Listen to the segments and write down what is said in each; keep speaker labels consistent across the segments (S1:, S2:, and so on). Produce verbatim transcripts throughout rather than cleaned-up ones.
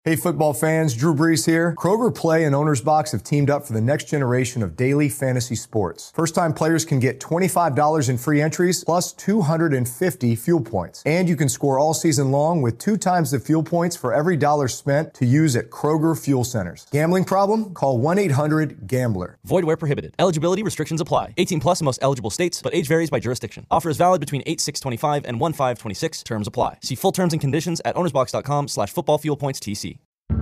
S1: Hey football fans, Drew Brees here. Kroger Play and Owner's Box have teamed up for the next generation of daily fantasy sports. First-time players can get twenty-five dollars in free entries plus two hundred fifty fuel points. And you can score all season long with two times the fuel points for every dollar spent to use at Kroger Fuel Centers. Gambling problem? Call one eight hundred gambler.
S2: Void where prohibited. Eligibility restrictions apply. eighteen plus in most eligible states, but age varies by jurisdiction. Offer is valid between eight six twenty-five and one five twenty-six. Terms apply. See full terms and conditions at ownersbox.com slash football fuel points TC.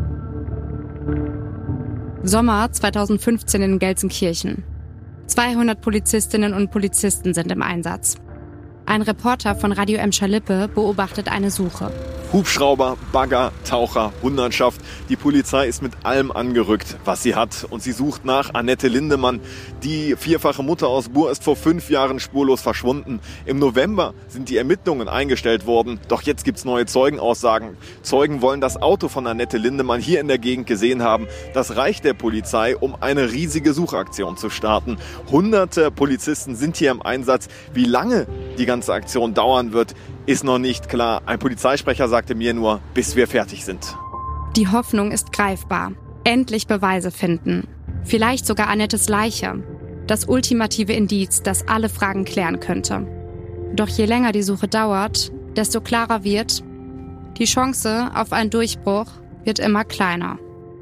S3: Sommer zweitausendfünfzehn in Gelsenkirchen. zweihundert Polizistinnen und Polizisten sind im Einsatz. Ein Reporter von Radio Emscher Lippe beobachtet eine Suche.
S4: Hubschrauber, Bagger, Taucher, Hundertschaft. Die Polizei ist mit allem angerückt, was sie hat. Und sie sucht nach Annette Lindemann. Die vierfache Mutter aus Buhr ist vor fünf Jahren spurlos verschwunden. Im November sind die Ermittlungen eingestellt worden. Doch jetzt gibt's neue Zeugenaussagen. Zeugen wollen das Auto von Annette Lindemann hier in der Gegend gesehen haben. Das reicht der Polizei, um eine riesige Suchaktion zu starten. Hunderte Polizisten sind hier im Einsatz. Wie lange die ganze Aktion dauern wird, ist noch nicht klar. Ein Polizeisprecher sagte mir nur, bis wir fertig sind.
S3: Die Hoffnung ist greifbar. Endlich Beweise finden. Vielleicht sogar Annettes Leiche. Das ultimative Indiz, das alle Fragen klären könnte. Doch je länger die Suche dauert, desto klarer wird, die Chance auf einen Durchbruch wird immer kleiner.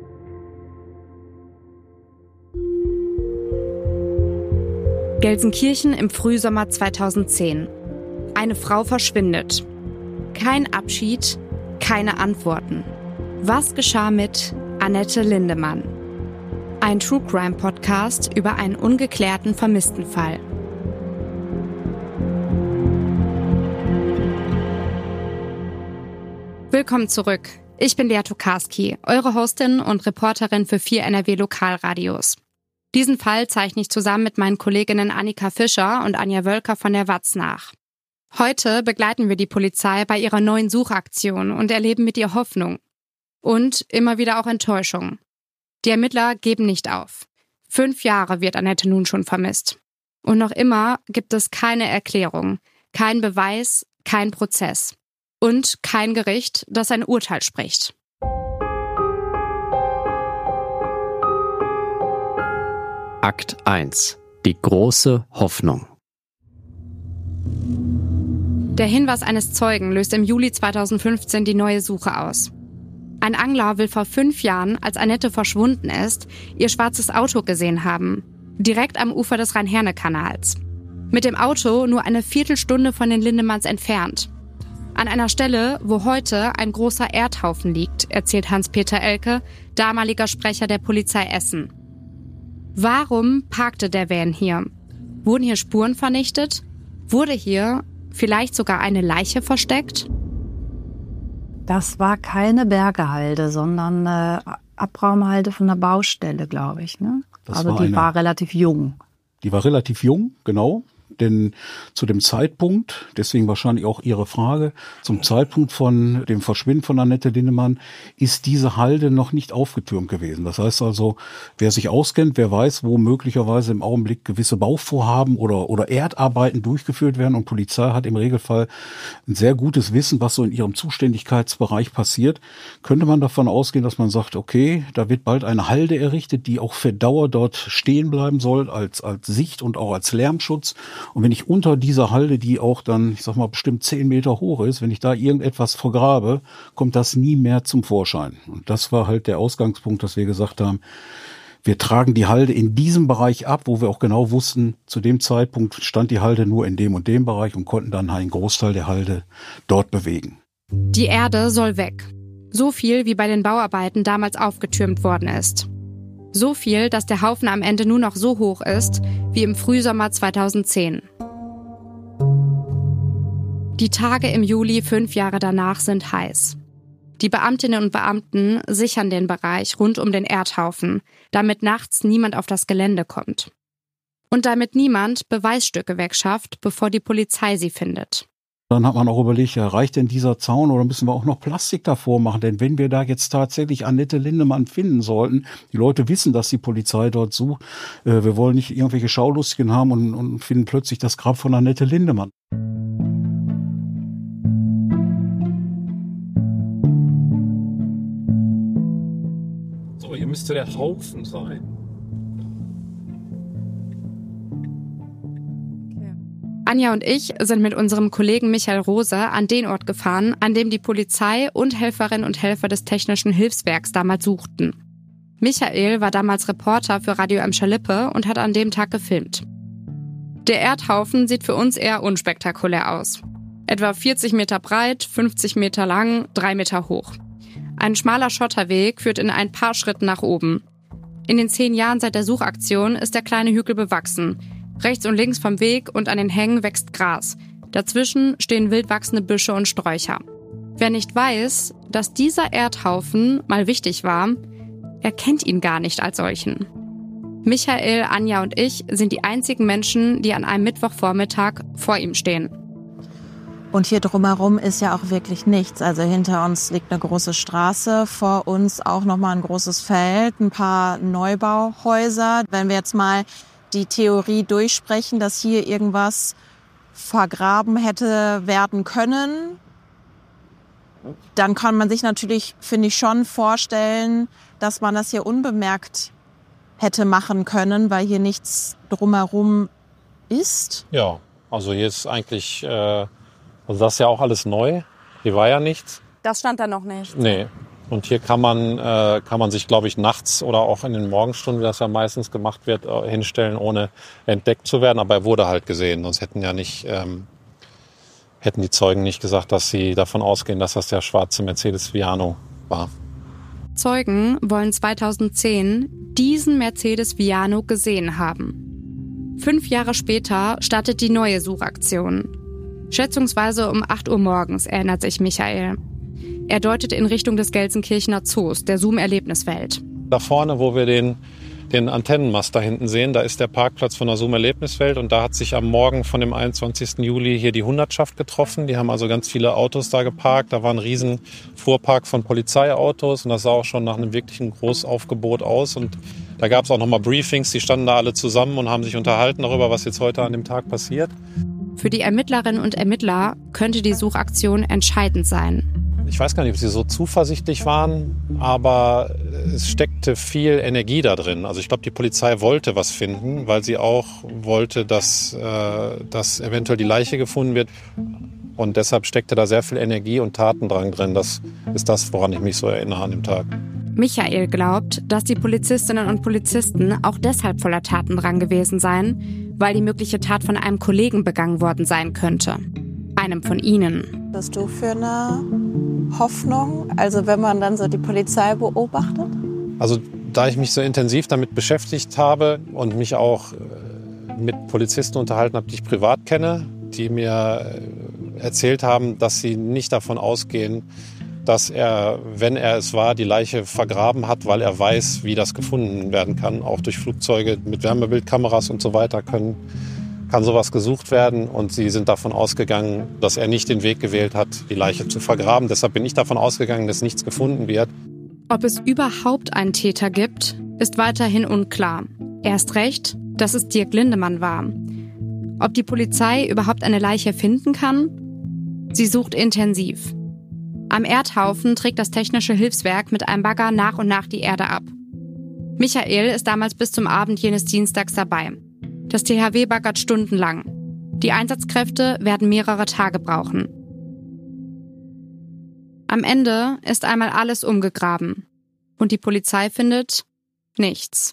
S3: Gelsenkirchen im Frühsommer zweitausendzehn. Eine Frau verschwindet. Kein Abschied, keine Antworten. Was geschah mit Annette Lindemann? Ein True Crime Podcast über einen ungeklärten Vermisstenfall. Willkommen zurück. Ich bin Lea Tokarski, eure Hostin und Reporterin für vier N R W Lokalradios. Diesen Fall zeichne ich zusammen mit meinen Kolleginnen Annika Fischer und Anja Wölker von der W A Z nach. Heute begleiten wir die Polizei bei ihrer neuen Suchaktion und erleben mit ihr Hoffnung. Und immer wieder auch Enttäuschung. Die Ermittler geben nicht auf. Fünf Jahre wird Annette nun schon vermisst. Und noch immer gibt es keine Erklärung, kein Beweis, kein Prozess. Und kein Gericht, das ein Urteil spricht.
S5: Akt eins. Die große Hoffnung.
S3: Der Hinweis eines Zeugen löst im Juli zweitausendfünfzehn die neue Suche aus. Ein Angler will vor fünf Jahren, als Annette verschwunden ist, ihr schwarzes Auto gesehen haben. Direkt am Ufer des Rhein-Herne-Kanals. Mit dem Auto nur eine Viertelstunde von den Lindemanns entfernt. An einer Stelle, wo heute ein großer Erdhaufen liegt, erzählt Hans-Peter Elke, damaliger Sprecher der Polizei Essen. Warum parkte der Van hier? Wurden hier Spuren vernichtet? Wurde hier vielleicht sogar eine Leiche versteckt?
S6: Das war keine Bergehalde, sondern eine Abraumhalde von einer Baustelle, glaube ich. Ne? Also
S7: war
S6: die
S7: eine,
S6: war relativ jung.
S7: Die war relativ jung, genau. Denn zu dem Zeitpunkt, deswegen wahrscheinlich auch Ihre Frage, zum Zeitpunkt von dem Verschwinden von Annette Lindemann ist diese Halde noch nicht aufgetürmt gewesen. Das heißt also, wer sich auskennt, wer weiß, wo möglicherweise im Augenblick gewisse Bauvorhaben oder, oder Erdarbeiten durchgeführt werden, und Polizei hat im Regelfall ein sehr gutes Wissen, was so in ihrem Zuständigkeitsbereich passiert, könnte man davon ausgehen, dass man sagt, okay, da wird bald eine Halde errichtet, die auch für Dauer dort stehen bleiben soll, als, als Sicht und auch als Lärmschutz. Und wenn ich unter dieser Halde, die auch dann, ich sag mal, bestimmt zehn Meter hoch ist, wenn ich da irgendetwas vergrabe, kommt das nie mehr zum Vorschein. Und das war halt der Ausgangspunkt, dass wir gesagt haben, wir tragen die Halde in diesem Bereich ab, wo wir auch genau wussten, zu dem Zeitpunkt stand die Halde nur in dem und dem Bereich und konnten dann einen Großteil der Halde dort bewegen.
S3: Die Erde soll weg. So viel, wie bei den Bauarbeiten damals aufgetürmt worden ist. So viel, dass der Haufen am Ende nur noch so hoch ist, wie im Frühsommer zweitausendzehn. Die Tage im Juli fünf Jahre danach sind heiß. Die Beamtinnen und Beamten sichern den Bereich rund um den Erdhaufen, damit nachts niemand auf das Gelände kommt. Und damit niemand Beweisstücke wegschafft, bevor die Polizei sie findet.
S7: Dann hat man auch überlegt, ja, reicht denn dieser Zaun oder müssen wir auch noch Plastik davor machen? Denn wenn wir da jetzt tatsächlich Annette Lindemann finden sollten, die Leute wissen, dass die Polizei dort sucht, äh, wir wollen nicht irgendwelche Schaulustigen haben und, und finden plötzlich das Grab von Annette Lindemann.
S8: So, hier müsste der Haufen sein.
S3: Anja und ich sind mit unserem Kollegen Michael Rose an den Ort gefahren, an dem die Polizei und Helferinnen und Helfer des Technischen Hilfswerks damals suchten. Michael war damals Reporter für Radio Emscher-Lippe und hat an dem Tag gefilmt. Der Erdhaufen sieht für uns eher unspektakulär aus. Etwa vierzig Meter breit, fünfzig Meter lang, drei Meter hoch. Ein schmaler Schotterweg führt in ein paar Schritten nach oben. In den zehn Jahren seit der Suchaktion ist der kleine Hügel bewachsen. Rechts und links vom Weg und an den Hängen wächst Gras. Dazwischen stehen wild wachsende Büsche und Sträucher. Wer nicht weiß, dass dieser Erdhaufen mal wichtig war, er kennt ihn gar nicht als solchen. Michael, Anja und ich sind die einzigen Menschen, die an einem Mittwochvormittag vor ihm stehen.
S9: Und hier drumherum ist ja auch wirklich nichts. Also hinter uns liegt eine große Straße, vor uns auch nochmal ein großes Feld, ein paar Neubauhäuser. Wenn wir jetzt mal die Theorie durchsprechen, dass hier irgendwas vergraben hätte werden können, dann kann man sich natürlich, finde ich, schon vorstellen, dass man das hier unbemerkt hätte machen können, weil hier nichts drumherum ist.
S8: Ja, also hier ist eigentlich, äh, also das ist ja auch alles neu. Hier war ja nichts.
S10: Das stand da noch nicht.
S8: Nee. Und hier kann man, äh, kann man sich, glaube ich, nachts oder auch in den Morgenstunden, wie das ja meistens gemacht wird, äh, hinstellen, ohne entdeckt zu werden. Aber er wurde halt gesehen. Sonst hätten ja nicht, ähm, hätten die Zeugen nicht gesagt, dass sie davon ausgehen, dass das der schwarze Mercedes Viano war.
S3: Zeugen wollen zweitausendzehn diesen Mercedes Viano gesehen haben. Fünf Jahre später startet die neue Suchaktion. Schätzungsweise um acht Uhr morgens, erinnert sich Michael. Er deutet in Richtung des Gelsenkirchener Zoos, der Zoom-Erlebniswelt.
S8: Da vorne, wo wir den, den Antennenmast da hinten sehen, da ist der Parkplatz von der Zoom-Erlebniswelt. Und da hat sich am Morgen von dem einundzwanzigsten Juli hier die Hundertschaft getroffen. Die haben also ganz viele Autos da geparkt. Da war ein riesen Fuhrpark von Polizeiautos. Und das sah auch schon nach einem wirklichen Großaufgebot aus. Und da gab es auch nochmal Briefings. Die standen da alle zusammen und haben sich unterhalten darüber, was jetzt heute an dem Tag passiert.
S3: Für die Ermittlerinnen und Ermittler könnte die Suchaktion entscheidend sein.
S8: Ich weiß gar nicht, ob sie so zuversichtlich waren, aber es steckte viel Energie da drin. Also ich glaube, die Polizei wollte was finden, weil sie auch wollte, dass, äh, dass eventuell die Leiche gefunden wird. Und deshalb steckte da sehr viel Energie und Tatendrang drin. Das ist das, woran ich mich so erinnere an dem Tag.
S3: Michael glaubt, dass die Polizistinnen und Polizisten auch deshalb voller Tatendrang gewesen seien, weil die mögliche Tat von einem Kollegen begangen worden sein könnte. Einem von ihnen.
S9: Was hast du für eine Hoffnung, also wenn man dann so die Polizei beobachtet?
S8: Also da ich mich so intensiv damit beschäftigt habe und mich auch mit Polizisten unterhalten habe, die ich privat kenne, die mir erzählt haben, dass sie nicht davon ausgehen, dass er, wenn er es war, die Leiche vergraben hat, weil er weiß, wie das gefunden werden kann. Auch durch Flugzeuge mit Wärmebildkameras und so weiter können, kann sowas gesucht werden. Und sie sind davon ausgegangen, dass er nicht den Weg gewählt hat, die Leiche zu vergraben. Deshalb bin ich davon ausgegangen, dass nichts gefunden wird.
S3: Ob es überhaupt einen Täter gibt, ist weiterhin unklar. Erst recht, dass es Dirk Lindemann war. Ob die Polizei überhaupt eine Leiche finden kann? Sie sucht intensiv. Am Erdhaufen trägt das Technische Hilfswerk mit einem Bagger nach und nach die Erde ab. Michael ist damals bis zum Abend jenes Dienstags dabei. Das T H W baggert stundenlang. Die Einsatzkräfte werden mehrere Tage brauchen. Am Ende ist einmal alles umgegraben. Und die Polizei findet nichts.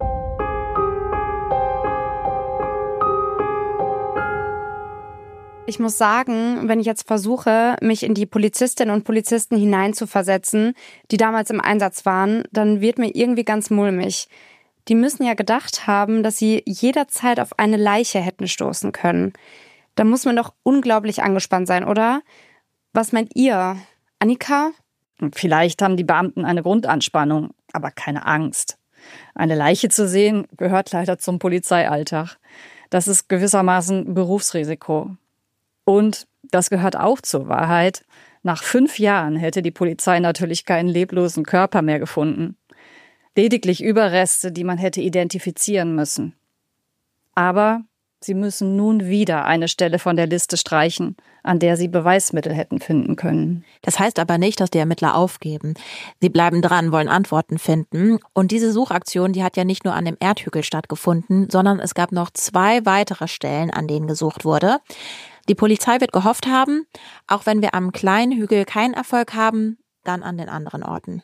S3: Ich muss sagen, wenn ich jetzt versuche, mich in die Polizistinnen und Polizisten hineinzuversetzen, die damals im Einsatz waren, dann wird mir irgendwie ganz mulmig. Die müssen ja gedacht haben, dass sie jederzeit auf eine Leiche hätten stoßen können. Da muss man doch unglaublich angespannt sein, oder? Was meint ihr, Annika?
S6: Vielleicht haben die Beamten eine Grundanspannung, aber keine Angst. Eine Leiche zu sehen, gehört leider zum Polizeialltag. Das ist gewissermaßen Berufsrisiko. Und das gehört auch zur Wahrheit. Nach fünf Jahren hätte die Polizei natürlich keinen leblosen Körper mehr gefunden. Lediglich Überreste, die man hätte identifizieren müssen. Aber Sie müssen nun wieder eine Stelle von der Liste streichen, an der sie Beweismittel hätten finden können.
S9: Das heißt aber nicht, dass die Ermittler aufgeben. Sie bleiben dran, wollen Antworten finden. Und diese Suchaktion, die hat ja nicht nur an dem Erdhügel stattgefunden, sondern es gab noch zwei weitere Stellen, an denen gesucht wurde. Die Polizei wird gehofft haben, auch wenn wir am kleinen Hügel keinen Erfolg haben, dann an den anderen Orten.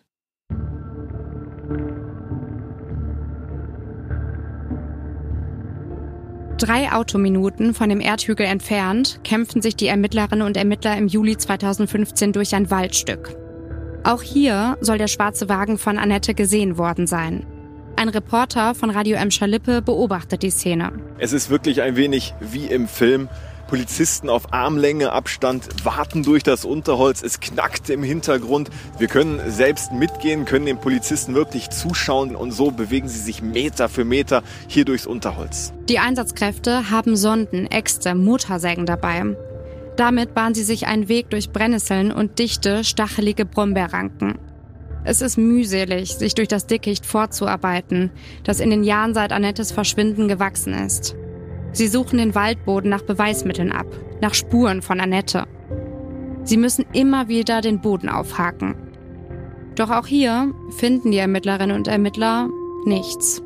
S3: Drei Autominuten von dem Erdhügel entfernt kämpfen sich die Ermittlerinnen und Ermittler im Juli zweitausendfünfzehn durch ein Waldstück. Auch hier soll der schwarze Wagen von Annette gesehen worden sein. Ein Reporter von Radio Emscher-Lippe beobachtet die Szene.
S4: Es ist wirklich ein wenig wie im Film. Polizisten auf Armlänge Abstand warten durch das Unterholz. Es knackt im Hintergrund. Wir können selbst mitgehen, können den Polizisten wirklich zuschauen und so bewegen sie sich Meter für Meter hier durchs Unterholz.
S3: Die Einsatzkräfte haben Sonden, Äxte, Motorsägen dabei. Damit bahnen sie sich einen Weg durch Brennnesseln und dichte, stachelige Brombeerranken. Es ist mühselig, sich durch das Dickicht vorzuarbeiten, das in den Jahren seit Annettes Verschwinden gewachsen ist. Sie suchen den Waldboden nach Beweismitteln ab, nach Spuren von Annette. Sie müssen immer wieder den Boden aufhaken. Doch auch hier finden die Ermittlerinnen und Ermittler nichts.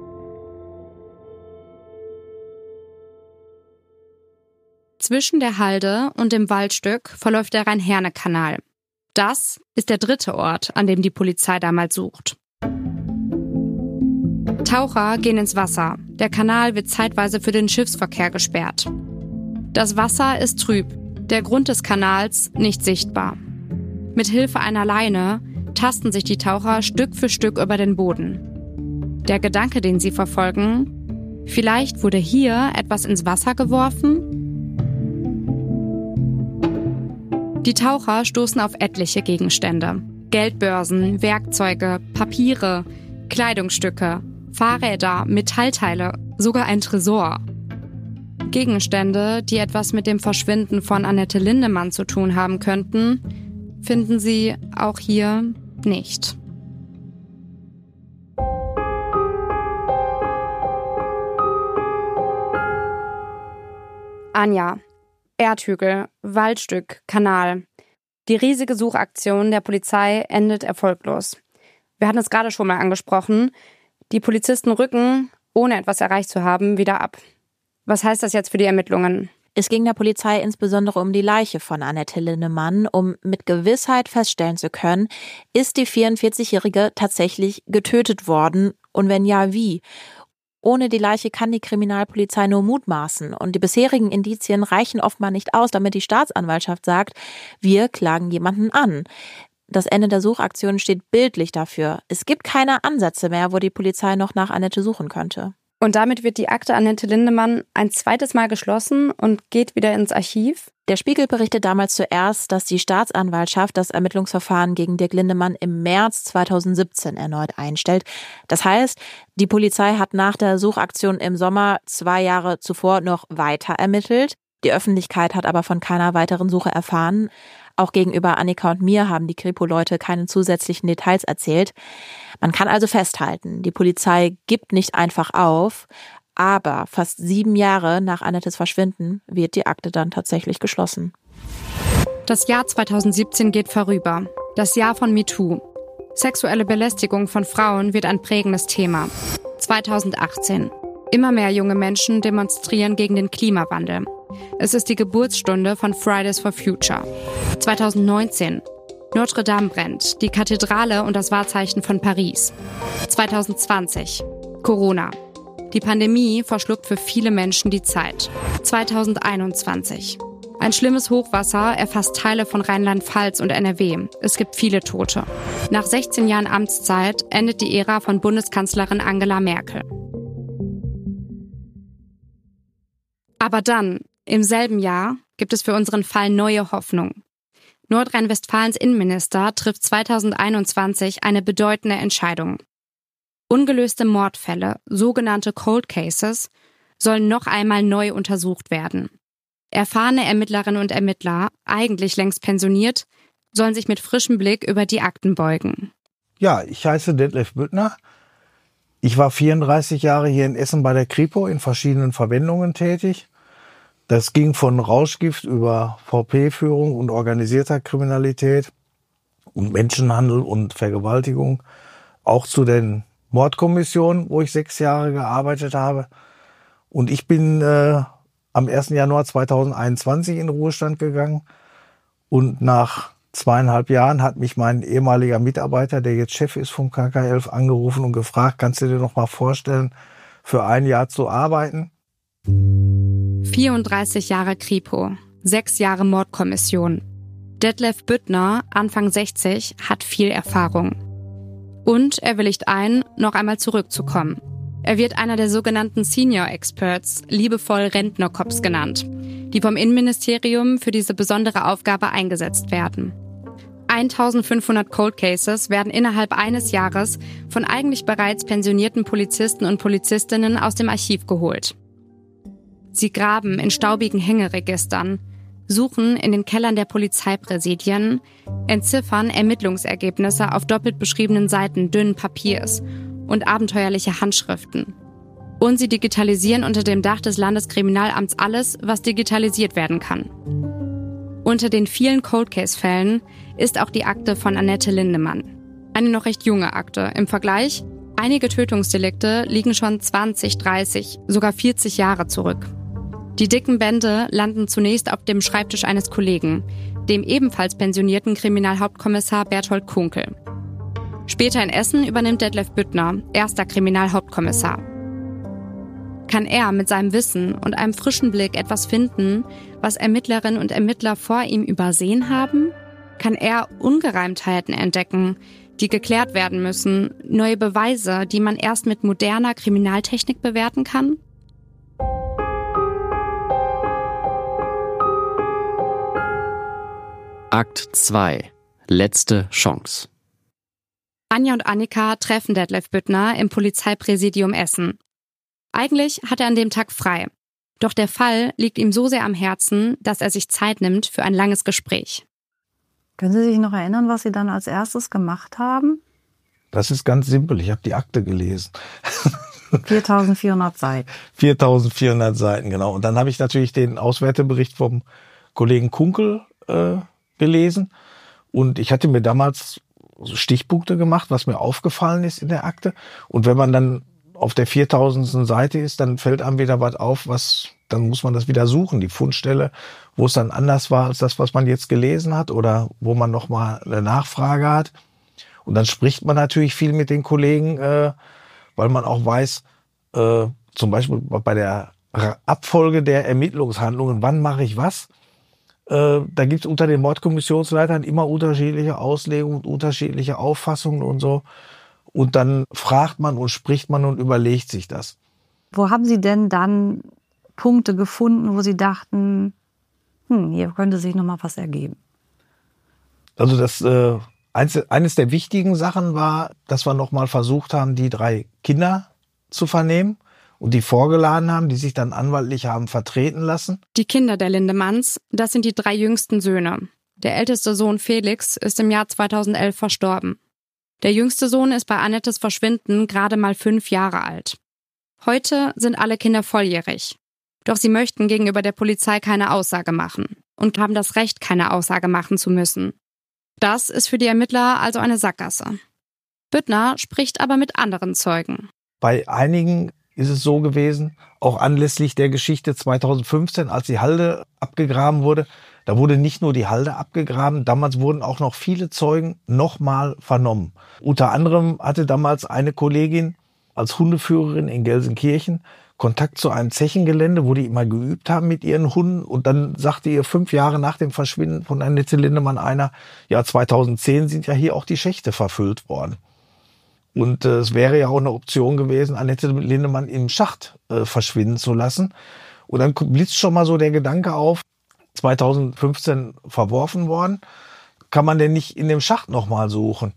S3: Zwischen der Halde und dem Waldstück verläuft der Rhein-Herne-Kanal. Das ist der dritte Ort, an dem die Polizei damals sucht. Taucher gehen ins Wasser. Der Kanal wird zeitweise für den Schiffsverkehr gesperrt. Das Wasser ist trüb, der Grund des Kanals nicht sichtbar. Mit Hilfe einer Leine tasten sich die Taucher Stück für Stück über den Boden. Der Gedanke, den sie verfolgen: Vielleicht wurde hier etwas ins Wasser geworfen? Die Taucher stoßen auf etliche Gegenstände. Geldbörsen, Werkzeuge, Papiere, Kleidungsstücke, Fahrräder, Metallteile, sogar ein Tresor. Gegenstände, die etwas mit dem Verschwinden von Annette Lindemann zu tun haben könnten, finden sie auch hier nicht. Anja, Erdhügel, Waldstück, Kanal. Die riesige Suchaktion der Polizei endet erfolglos. Wir hatten es gerade schon mal angesprochen. Die Polizisten rücken, ohne etwas erreicht zu haben, wieder ab. Was heißt das jetzt für die Ermittlungen?
S9: Es ging der Polizei insbesondere um die Leiche von Annette Lindemann, um mit Gewissheit feststellen zu können, ist die vierundvierzigjährige tatsächlich getötet worden und wenn ja, wie? Ohne die Leiche kann die Kriminalpolizei nur mutmaßen und die bisherigen Indizien reichen oftmals nicht aus, damit die Staatsanwaltschaft sagt, wir klagen jemanden an. Das Ende der Suchaktion steht bildlich dafür. Es gibt keine Ansätze mehr, wo die Polizei noch nach Annette suchen könnte.
S3: Und damit wird die Akte Annette Lindemann ein zweites Mal geschlossen und geht wieder ins Archiv?
S9: Der Spiegel berichtet damals zuerst, dass die Staatsanwaltschaft das Ermittlungsverfahren gegen Dirk Lindemann im März zweitausendsiebzehn erneut einstellt. Das heißt, die Polizei hat nach der Suchaktion im Sommer zwei Jahre zuvor noch weiter ermittelt. Die Öffentlichkeit hat aber von keiner weiteren Suche erfahren. Auch gegenüber Annika und mir haben die Kripo-Leute keine zusätzlichen Details erzählt. Man kann also festhalten, die Polizei gibt nicht einfach auf, aber fast sieben Jahre nach Annettes Verschwinden wird die Akte dann tatsächlich geschlossen.
S3: Das Jahr zweitausendsiebzehn geht vorüber. Das Jahr von MeToo. Sexuelle Belästigung von Frauen wird ein prägendes Thema. zweitausendachtzehn. Immer mehr junge Menschen demonstrieren gegen den Klimawandel. Es ist die Geburtsstunde von Fridays for Future. zweitausendneunzehn. Notre Dame brennt, die Kathedrale und das Wahrzeichen von Paris. zweitausendzwanzig. Corona. Die Pandemie verschluckt für viele Menschen die Zeit. zweitausendeinundzwanzig. Ein schlimmes Hochwasser erfasst Teile von Rheinland-Pfalz und N R W. Es gibt viele Tote. Nach sechzehn Jahren Amtszeit endet die Ära von Bundeskanzlerin Angela Merkel. Aber dann, im selben Jahr, gibt es für unseren Fall neue Hoffnung. Nordrhein-Westfalens Innenminister trifft zweitausendeinundzwanzig eine bedeutende Entscheidung. Ungelöste Mordfälle, sogenannte Cold Cases, sollen noch einmal neu untersucht werden. Erfahrene Ermittlerinnen und Ermittler, eigentlich längst pensioniert, sollen sich mit frischem Blick über die Akten beugen.
S10: Ja, ich heiße Detlef Büttner, Ich war vierunddreißig Jahre hier in Essen bei der Kripo in verschiedenen Verwendungen tätig. Das ging von Rauschgift über V P-Führung und organisierter Kriminalität und Menschenhandel und Vergewaltigung, auch zu den Mordkommissionen, wo ich sechs Jahre gearbeitet habe. Und ich bin äh, am ersten Januar zweitausendeinundzwanzig in den Ruhestand gegangen. Und nach zweieinhalb Jahren hat mich mein ehemaliger Mitarbeiter, der jetzt Chef ist vom K K elf, angerufen und gefragt, kannst du dir noch mal vorstellen, für ein Jahr zu arbeiten?
S3: vierunddreißig Jahre Kripo, sechs Jahre Mordkommission. Detlef Büttner, Anfang sechzig, hat viel Erfahrung. Und er willigt ein, noch einmal zurückzukommen. Er wird einer der sogenannten Senior Experts, liebevoll Rentnercops genannt, die vom Innenministerium für diese besondere Aufgabe eingesetzt werden. eintausendfünfhundert Cold Cases werden innerhalb eines Jahres von eigentlich bereits pensionierten Polizisten und Polizistinnen aus dem Archiv geholt. Sie graben in staubigen Hängeregistern, suchen in den Kellern der Polizeipräsidien, entziffern Ermittlungsergebnisse auf doppelt beschriebenen Seiten dünnen Papiers und abenteuerliche Handschriften. Und sie digitalisieren unter dem Dach des Landeskriminalamts alles, was digitalisiert werden kann. Unter den vielen Cold-Case-Fällen ist auch die Akte von Annette Lindemann. Eine noch recht junge Akte. Im Vergleich, einige Tötungsdelikte liegen schon zwanzig, dreißig, sogar vierzig Jahre zurück. Die dicken Bände landen zunächst auf dem Schreibtisch eines Kollegen, dem ebenfalls pensionierten Kriminalhauptkommissar Berthold Kunkel. Später in Essen übernimmt Detlef Büttner, erster Kriminalhauptkommissar. Kann er mit seinem Wissen und einem frischen Blick etwas finden, was Ermittlerinnen und Ermittler vor ihm übersehen haben? Kann er Ungereimtheiten entdecken, die geklärt werden müssen, neue Beweise, die man erst mit moderner Kriminaltechnik bewerten kann?
S5: Akt zwei. Letzte Chance.
S3: Anja und Annika treffen Detlef Büttner im Polizeipräsidium Essen. Eigentlich hat er an dem Tag frei. Doch der Fall liegt ihm so sehr am Herzen, dass er sich Zeit nimmt für ein langes Gespräch.
S6: Können Sie sich noch erinnern, was Sie dann als erstes gemacht haben?
S10: Das ist ganz simpel. Ich habe die Akte gelesen.
S6: viertausendvierhundert Seiten.
S10: viertausendvierhundert Seiten, genau. Und dann habe ich natürlich den Auswertebericht vom Kollegen Kunkel äh, gelesen. Und ich hatte mir damals Stichpunkte gemacht, was mir aufgefallen ist in der Akte. Und wenn man dann auf der viertausendsten Seite ist, dann fällt einem wieder was auf, was, dann muss man das wieder suchen, die Fundstelle, wo es dann anders war als das, was man jetzt gelesen hat oder wo man nochmal eine Nachfrage hat. Und dann spricht man natürlich viel mit den Kollegen, äh, weil man auch weiß, äh, zum Beispiel bei der Abfolge der Ermittlungshandlungen, wann mache ich was, äh, da gibt es unter den Mordkommissionsleitern immer unterschiedliche Auslegungen und unterschiedliche Auffassungen und so. Und dann fragt man und spricht man und überlegt sich das.
S6: Wo haben Sie denn dann Punkte gefunden, wo Sie dachten, hm, hier könnte sich noch mal was ergeben?
S10: Also das äh, eins, eines der wichtigen Sachen war, dass wir noch mal versucht haben, die drei Kinder zu vernehmen und die vorgeladen haben, die sich dann anwaltlich haben vertreten lassen.
S3: Die Kinder der Lindemanns, das sind die drei jüngsten Söhne. Der älteste Sohn Felix ist im Jahr zweitausendelf verstorben. Der jüngste Sohn ist bei Annettes Verschwinden gerade mal fünf Jahre alt. Heute sind alle Kinder volljährig. Doch sie möchten gegenüber der Polizei keine Aussage machen und haben das Recht, keine Aussage machen zu müssen. Das ist für die Ermittler also eine Sackgasse. Büttner spricht aber mit anderen Zeugen.
S10: Bei einigen ist es so gewesen, auch anlässlich der Geschichte zweitausendfünfzehn, als die Halde abgegraben wurde, da wurde nicht nur die Halde abgegraben, damals wurden auch noch viele Zeugen nochmal vernommen. Unter anderem hatte damals eine Kollegin als Hundeführerin in Gelsenkirchen Kontakt zu einem Zechengelände, wo die immer geübt haben mit ihren Hunden. Und dann sagte ihr fünf Jahre nach dem Verschwinden von Annette Lindemann einer, ja zweitausendzehn sind ja hier auch die Schächte verfüllt worden. Und äh, es wäre ja auch eine Option gewesen, Annette Lindemann im Schacht äh, verschwinden zu lassen. Und dann blitzt schon mal so der Gedanke auf, zweitausendfünfzehn verworfen worden, kann man denn nicht in dem Schacht nochmal suchen?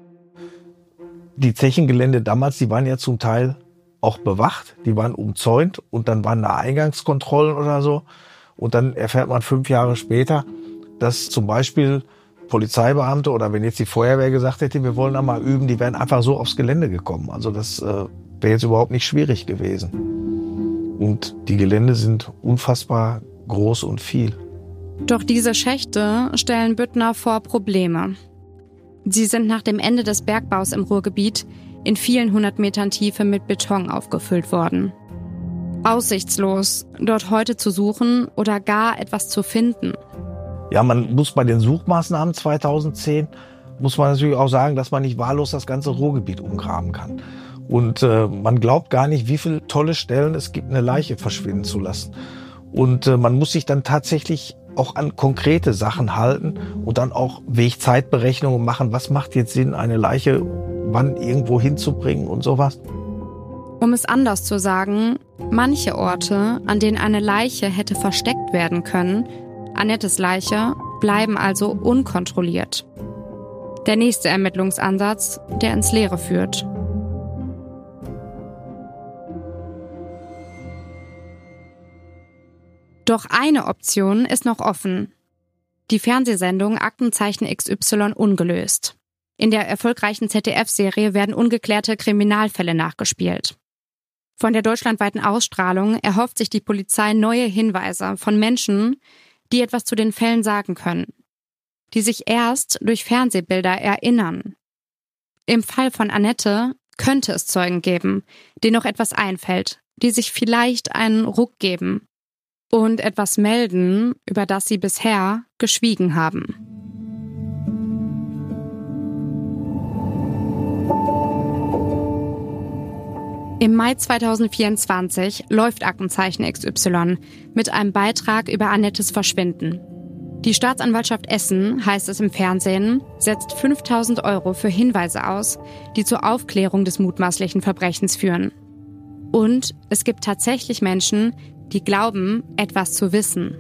S10: Die Zechengelände damals, die waren ja zum Teil auch bewacht, die waren umzäunt und dann waren da Eingangskontrollen oder so. Und dann erfährt man fünf Jahre später, dass zum Beispiel Polizeibeamte oder wenn jetzt die Feuerwehr gesagt hätte, wir wollen da mal üben, die wären einfach so aufs Gelände gekommen. Also das äh, wäre jetzt überhaupt nicht schwierig gewesen. Und die Gelände sind unfassbar groß und viel.
S3: Doch diese Schächte stellen Büttner vor Probleme. Sie sind nach dem Ende des Bergbaus im Ruhrgebiet in vielen hundert Metern Tiefe mit Beton aufgefüllt worden. Aussichtslos, dort heute zu suchen oder gar etwas zu finden.
S10: Ja, man muss bei den Suchmaßnahmen zweitausendzehn, muss man natürlich auch sagen, dass man nicht wahllos das ganze Ruhrgebiet umgraben kann. Und äh, man glaubt gar nicht, wie viele tolle Stellen es gibt, eine Leiche verschwinden zu lassen. Und äh, man muss sich dann tatsächlich auch an konkrete Sachen halten und dann auch Wegzeitberechnungen machen. Was macht jetzt Sinn, eine Leiche wann irgendwo hinzubringen und sowas?
S3: Um es anders zu sagen, manche Orte, an denen eine Leiche hätte versteckt werden können, Annettes Leiche, bleiben also unkontrolliert. Der nächste Ermittlungsansatz, der ins Leere führt. Doch eine Option ist noch offen. Die Fernsehsendung Aktenzeichen X Y ungelöst. In der erfolgreichen Z D F-Serie werden ungeklärte Kriminalfälle nachgespielt. Von der deutschlandweiten Ausstrahlung erhofft sich die Polizei neue Hinweise von Menschen, die etwas zu den Fällen sagen können, die sich erst durch Fernsehbilder erinnern. Im Fall von Annette könnte es Zeugen geben, denen noch etwas einfällt, die sich vielleicht einen Ruck geben und etwas melden, über das sie bisher geschwiegen haben. Im Mai zweitausendvierundzwanzig läuft Aktenzeichen X Y mit einem Beitrag über Annettes Verschwinden. Die Staatsanwaltschaft Essen, heißt es im Fernsehen, setzt fünftausend Euro für Hinweise aus, die zur Aufklärung des mutmaßlichen Verbrechens führen. Und es gibt tatsächlich Menschen, die glauben, etwas zu wissen.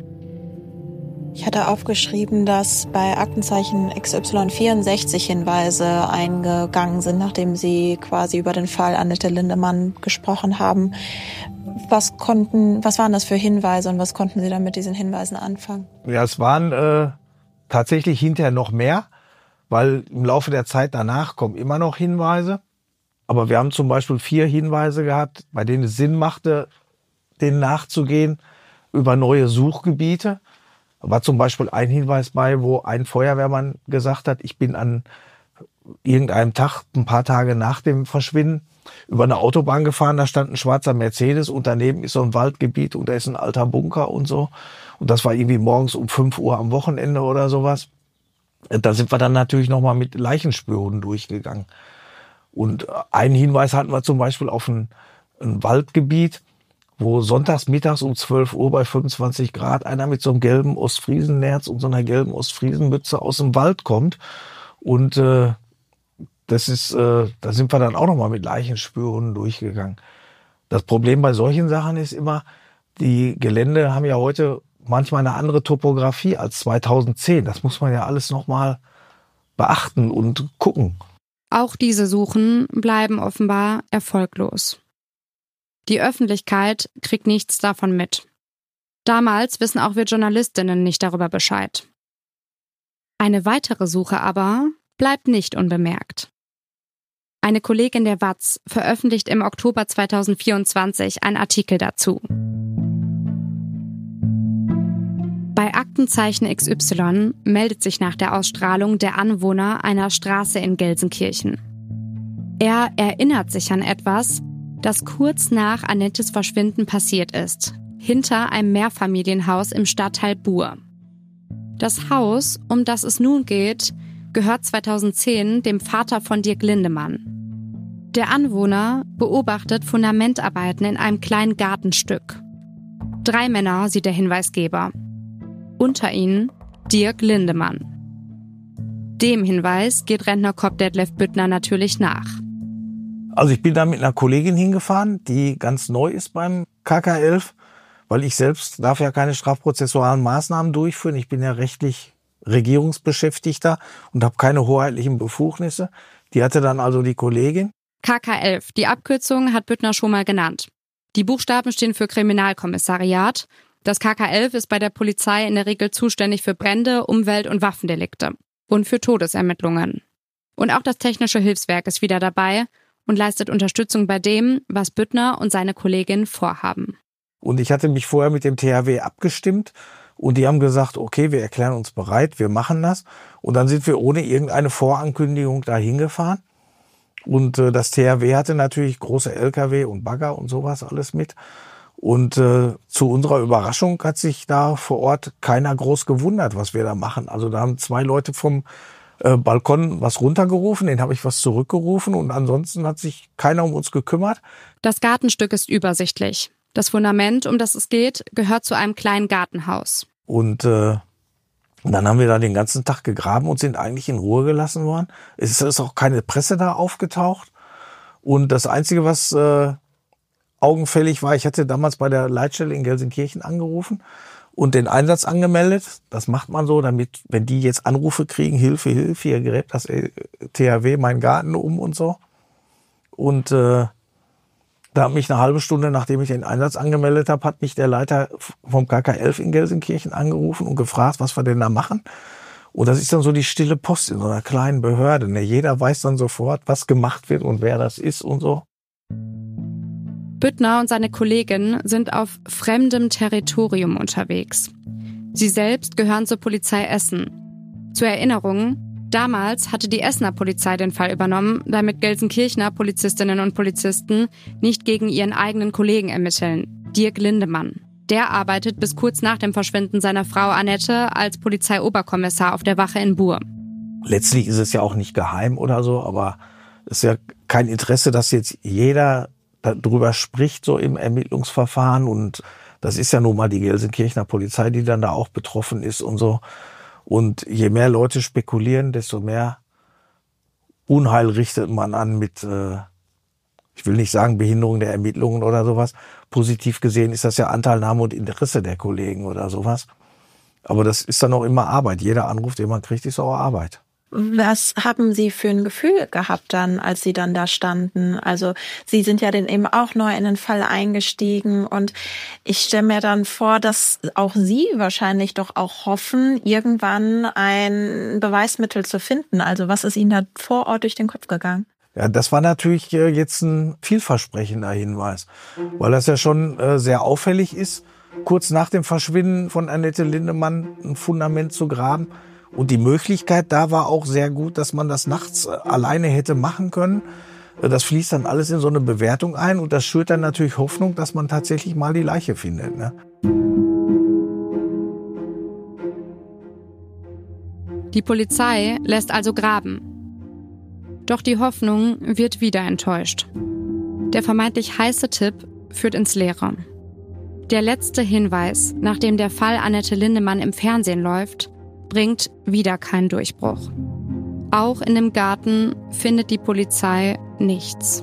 S9: Ich hatte aufgeschrieben, dass bei Aktenzeichen X Y vierundsechzig Hinweise eingegangen sind, nachdem Sie quasi über den Fall Annette Lindemann gesprochen haben. Was konnten, was waren das für Hinweise und was konnten Sie dann mit diesen Hinweisen anfangen?
S10: Ja, es waren äh, tatsächlich hinterher noch mehr, weil im Laufe der Zeit danach kommen immer noch Hinweise. Aber wir haben zum Beispiel vier Hinweise gehabt, bei denen es Sinn machte, denen nachzugehen, über neue Suchgebiete. Da war zum Beispiel ein Hinweis bei, wo ein Feuerwehrmann gesagt hat, ich bin an irgendeinem Tag, ein paar Tage nach dem Verschwinden, über eine Autobahn gefahren, da stand ein schwarzer Mercedes und daneben ist so ein Waldgebiet und da ist ein alter Bunker und so. Und das war irgendwie morgens um fünf Uhr am Wochenende oder sowas. Da sind wir dann natürlich nochmal mit Leichenspuren durchgegangen. Und einen Hinweis hatten wir zum Beispiel auf ein, ein Waldgebiet, wo sonntags mittags um zwölf Uhr bei fünfundzwanzig Grad einer mit so einem gelben Ostfriesennerz und so einer gelben Ostfriesenmütze aus dem Wald kommt. Und äh, das ist, äh, da sind wir dann auch nochmal mit Leichenspuren durchgegangen. Das Problem bei solchen Sachen ist immer, die Gelände haben ja heute manchmal eine andere Topografie als zweitausendzehn. Das muss man ja alles nochmal beachten und gucken.
S3: Auch diese Suchen bleiben offenbar erfolglos. Die Öffentlichkeit kriegt nichts davon mit. Damals wissen auch wir Journalistinnen nicht darüber Bescheid. Eine weitere Suche aber bleibt nicht unbemerkt. Eine Kollegin der W A Z veröffentlicht im Oktober zweitausendvierundzwanzig einen Artikel dazu. Bei Aktenzeichen X Y meldet sich nach der Ausstrahlung der Anwohner einer Straße in Gelsenkirchen. Er erinnert sich an etwas, das kurz nach Annettes Verschwinden passiert ist, hinter einem Mehrfamilienhaus im Stadtteil Buhr. Das Haus, um das es nun geht, gehört zweitausendzehn dem Vater von Dirk Lindemann. Der Anwohner beobachtet Fundamentarbeiten in einem kleinen Gartenstück. Drei Männer sieht der Hinweisgeber. Unter ihnen Dirk Lindemann. Dem Hinweis geht Rentnerkopf Detlef Büttner natürlich nach.
S10: Also ich bin da mit einer Kollegin hingefahren, die ganz neu ist beim K K elf, weil ich selbst darf ja keine strafprozessualen Maßnahmen durchführen. Ich bin ja rechtlich Regierungsbeschäftigter und habe keine hoheitlichen Befugnisse. Die hatte dann also die Kollegin.
S3: K K elf, die Abkürzung hat Büttner schon mal genannt. Die Buchstaben stehen für Kriminalkommissariat. Das K K elf ist bei der Polizei in der Regel zuständig für Brände, Umwelt- und Waffendelikte und für Todesermittlungen. Und auch das Technische Hilfswerk ist wieder dabei und leistet Unterstützung bei dem, was Büttner und seine Kollegin vorhaben.
S10: Und ich hatte mich vorher mit dem T H W abgestimmt und die haben gesagt, okay, wir erklären uns bereit, wir machen das. Und dann sind wir ohne irgendeine Vorankündigung da hingefahren. Und äh, das T H W hatte natürlich große L K W und Bagger und sowas alles mit. Und äh, zu unserer Überraschung hat sich da vor Ort keiner groß gewundert, was wir da machen. Also da haben zwei Leute vom äh, Balkon was runtergerufen, denen habe ich was zurückgerufen und ansonsten hat sich keiner um uns gekümmert.
S3: Das Gartenstück ist übersichtlich. Das Fundament, um das es geht, gehört zu einem kleinen Gartenhaus.
S10: Und äh, dann haben wir da den ganzen Tag gegraben und sind eigentlich in Ruhe gelassen worden. Es ist auch keine Presse da aufgetaucht. Und das Einzige, was äh, augenfällig war, ich hatte damals bei der Leitstelle in Gelsenkirchen angerufen und den Einsatz angemeldet. Das macht man so, damit, wenn die jetzt Anrufe kriegen, Hilfe, Hilfe, hier gräbt das T H W meinen Garten um und so. Und äh, da hat mich eine halbe Stunde, nachdem ich den Einsatz angemeldet habe, hat mich der Leiter vom K K elf in Gelsenkirchen angerufen und gefragt, was wir denn da machen. Und das ist dann so die stille Post in so einer kleinen Behörde. Ne? Jeder weiß dann sofort, was gemacht wird und wer das ist und so.
S3: Büttner und seine Kollegin sind auf fremdem Territorium unterwegs. Sie selbst gehören zur Polizei Essen. Zur Erinnerung, damals hatte die Essener Polizei den Fall übernommen, damit Gelsenkirchener Polizistinnen und Polizisten nicht gegen ihren eigenen Kollegen ermitteln, Dirk Lindemann. Der arbeitet bis kurz nach dem Verschwinden seiner Frau Annette als Polizeioberkommissar auf der Wache in Buhr.
S10: Letztlich ist es ja auch nicht geheim oder so, aber es ist ja kein Interesse, dass jetzt jeder darüber spricht, so im Ermittlungsverfahren. Und das ist ja nun mal die Gelsenkirchener Polizei, die dann da auch betroffen ist und so. Und je mehr Leute spekulieren, desto mehr Unheil richtet man an mit, äh, ich will nicht sagen Behinderung der Ermittlungen oder sowas. Positiv gesehen ist das ja Anteilnahme und Interesse der Kollegen oder sowas. Aber das ist dann auch immer Arbeit. Jeder Anruf, den man kriegt, ist auch Arbeit.
S9: Was haben Sie für ein Gefühl gehabt dann, als Sie dann da standen? Also Sie sind ja dann eben auch neu in den Fall eingestiegen und ich stelle mir dann vor, dass auch Sie wahrscheinlich doch auch hoffen, irgendwann ein Beweismittel zu finden. Also was ist Ihnen da vor Ort durch den Kopf gegangen?
S10: Ja, das war natürlich jetzt ein vielversprechender Hinweis, weil das ja schon sehr auffällig ist, kurz nach dem Verschwinden von Annette Lindemann ein Fundament zu graben. Und die Möglichkeit da war auch sehr gut, dass man das nachts alleine hätte machen können. Das fließt dann alles in so eine Bewertung ein und das schürt dann natürlich Hoffnung, dass man tatsächlich mal die Leiche findet, ne?
S3: Die Polizei lässt also graben. Doch die Hoffnung wird wieder enttäuscht. Der vermeintlich heiße Tipp führt ins Leere. Der letzte Hinweis, nachdem der Fall Annette Lindemann im Fernsehen läuft, bringt wieder keinen Durchbruch. Auch in dem Garten findet die Polizei nichts.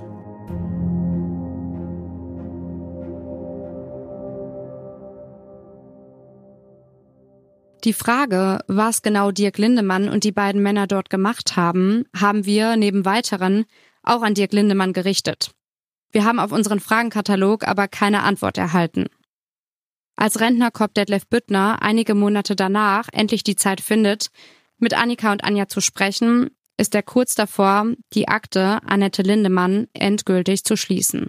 S3: Die Frage, was genau Dirk Lindemann und die beiden Männer dort gemacht haben, haben wir neben weiteren auch an Dirk Lindemann gerichtet. Wir haben auf unseren Fragenkatalog aber keine Antwort erhalten. Als Rentnerkopf Detlef Büttner einige Monate danach endlich die Zeit findet, mit Annika und Anja zu sprechen, ist er kurz davor, die Akte Annette Lindemann endgültig zu schließen.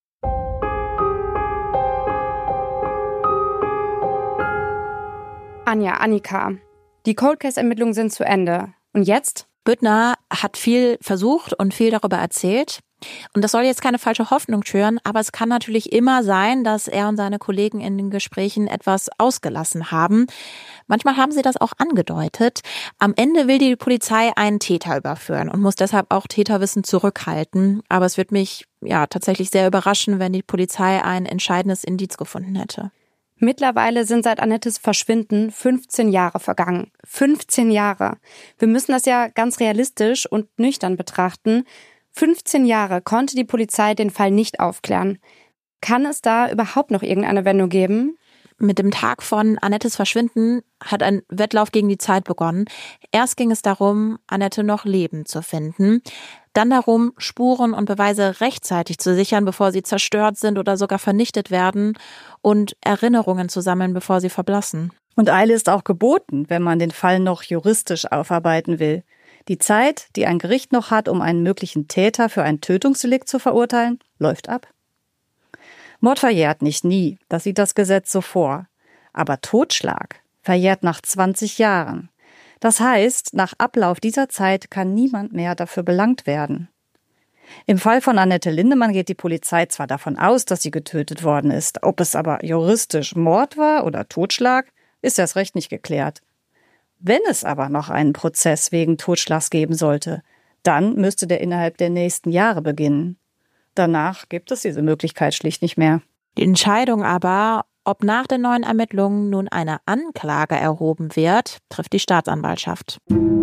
S3: Anja, Annika, die Cold Case-Ermittlungen sind zu Ende. Und jetzt?
S9: Büttner hat viel versucht und viel darüber erzählt. Und das soll jetzt keine falsche Hoffnung schüren, aber es kann natürlich immer sein, dass er und seine Kollegen in den Gesprächen etwas ausgelassen haben. Manchmal haben sie das auch angedeutet. Am Ende will die Polizei einen Täter überführen und muss deshalb auch Täterwissen zurückhalten. Aber es wird mich ja tatsächlich sehr überraschen, wenn die Polizei ein entscheidendes Indiz gefunden hätte.
S3: Mittlerweile sind seit Annettes Verschwinden fünfzehn Jahre vergangen. fünfzehn Jahre. Wir müssen das ja ganz realistisch und nüchtern betrachten. fünfzehn Jahre konnte die Polizei den Fall nicht aufklären. Kann es da überhaupt noch irgendeine Wendung geben?
S9: Mit dem Tag von Annettes Verschwinden hat ein Wettlauf gegen die Zeit begonnen. Erst ging es darum, Annette noch lebend zu finden. Dann darum, Spuren und Beweise rechtzeitig zu sichern, bevor sie zerstört sind oder sogar vernichtet werden. Und Erinnerungen zu sammeln, bevor sie verblassen.
S6: Und Eile ist auch geboten, wenn man den Fall noch juristisch aufarbeiten will. Die Zeit, die ein Gericht noch hat, um einen möglichen Täter für ein Tötungsdelikt zu verurteilen, läuft ab. Mord verjährt nicht nie, das sieht das Gesetz so vor. Aber Totschlag verjährt nach zwanzig Jahren. Das heißt, nach Ablauf dieser Zeit kann niemand mehr dafür belangt werden. Im Fall von Annette Lindemann geht die Polizei zwar davon aus, dass sie getötet worden ist. Ob es aber juristisch Mord war oder Totschlag, ist erst recht nicht geklärt. Wenn es aber noch einen Prozess wegen Totschlags geben sollte, dann müsste der innerhalb der nächsten Jahre beginnen. Danach gibt es diese Möglichkeit schlicht nicht mehr.
S9: Die Entscheidung aber, ob nach den neuen Ermittlungen nun eine Anklage erhoben wird, trifft die Staatsanwaltschaft.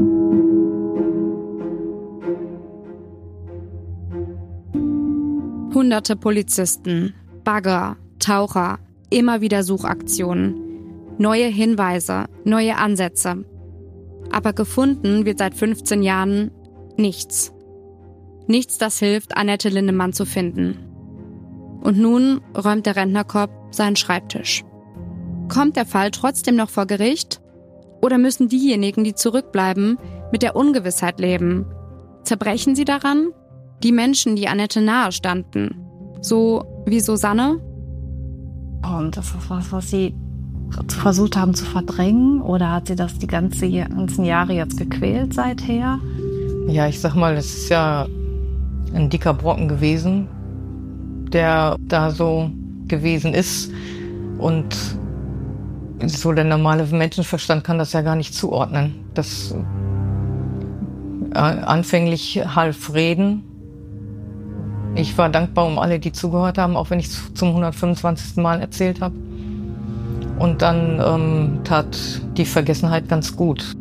S3: Hunderte Polizisten, Bagger, Taucher, immer wieder Suchaktionen, neue Hinweise, neue Ansätze. Aber gefunden wird seit fünfzehn Jahren nichts. Nichts, das hilft, Annette Lindemann zu finden. Und nun räumt der Rentnerkorb seinen Schreibtisch. Kommt der Fall trotzdem noch vor Gericht? Oder müssen diejenigen, die zurückbleiben, mit der Ungewissheit leben? Zerbrechen sie daran? Die Menschen, die Annette nahe standen. So wie Susanne?
S11: Und das ist was, was sie versucht haben zu verdrängen? Oder hat sie das die ganze, ganzen Jahre jetzt gequält seither?
S12: Ja, ich sag mal, es ist ja ein dicker Brocken gewesen, der da so gewesen ist. Und so der normale Menschenverstand kann das ja gar nicht zuordnen. Das äh, anfänglich half Reden. Ich war dankbar um alle, die zugehört haben, auch wenn ich es zum hundertfünfundzwanzigsten Mal erzählt habe. Und dann ähm, tat die Vergessenheit ganz gut.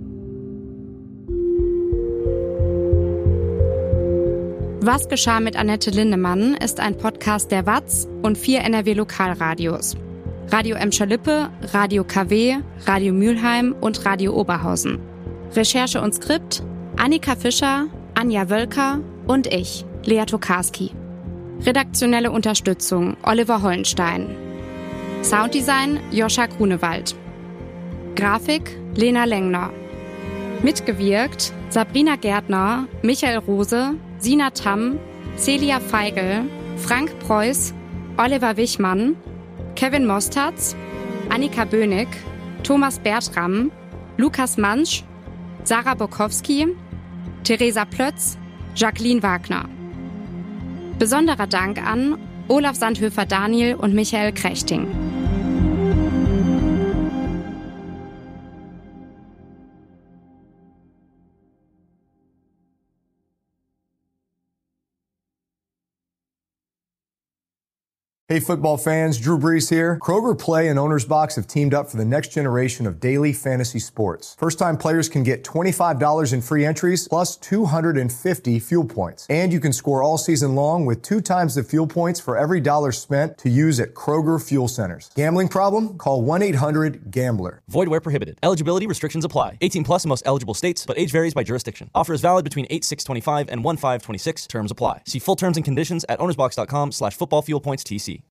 S3: Was geschah mit Annette Lindemann ist ein Podcast der W A Z und vier N R W-Lokalradios. Radio Emscher-Lippe, Radio K W, Radio Mülheim und Radio Oberhausen. Recherche und Skript Annika Fischer, Anja Wölker und ich, Lea Tokarski. Redaktionelle Unterstützung Oliver Hollenstein. Sounddesign Joscha Grunewald. Grafik Lena Lengner. Mitgewirkt Sabrina Gärtner, Michael Rose, Sina Tamm, Celia Feigl, Frank Preuß, Oliver Wichmann, Kevin Mostatz, Annika Bönig, Thomas Bertram, Lukas Mansch, Sarah Bokowski, Theresa Plötz, Jacqueline Wagner. Besonderer Dank an Olaf Sandhöfer-Daniel und Michael Krechting.
S1: Hey football fans, Drew Brees here. Kroger Play and Owner's Box have teamed up for the next generation of daily fantasy sports. First-time players can get twenty-five dollars in free entries plus two hundred fifty fuel points. And you can score all season long with two times the fuel points for every dollar spent to use at Kroger Fuel Centers. Gambling problem? Call one eight hundred gambler.
S2: Void where prohibited. Eligibility restrictions apply. eighteen plus in most eligible states, but age varies by jurisdiction. Offer is valid between eight six twenty-five and one five twenty-six. Terms apply. See full terms and conditions at ownersbox dot com slash football fuel points T C.